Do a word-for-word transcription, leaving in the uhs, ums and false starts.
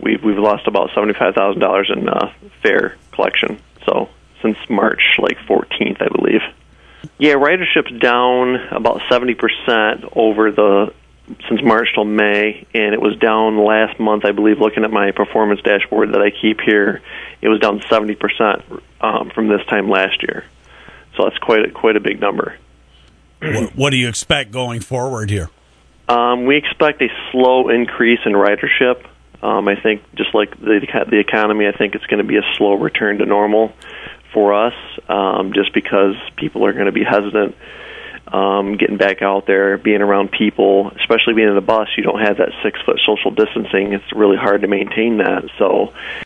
we've we've lost about seventy-five thousand dollars in uh, fare collection. So since March like fourteenth, I believe. Yeah, ridership's down about seventy percent over the since March till May, and it was down last month, I believe. Looking at my performance dashboard that I keep here, it was down seventy percent um, from this time last year. So that's quite a, quite a big number. What, what do you expect going forward here? Um, we expect a slow increase in ridership. Um, I think just like the the economy, I think it's going to be a slow return to normal for us, um, just because people are going to be hesitant um, getting back out there, being around people, especially being in the bus. You don't have that six-foot social distancing. It's really hard to maintain that. So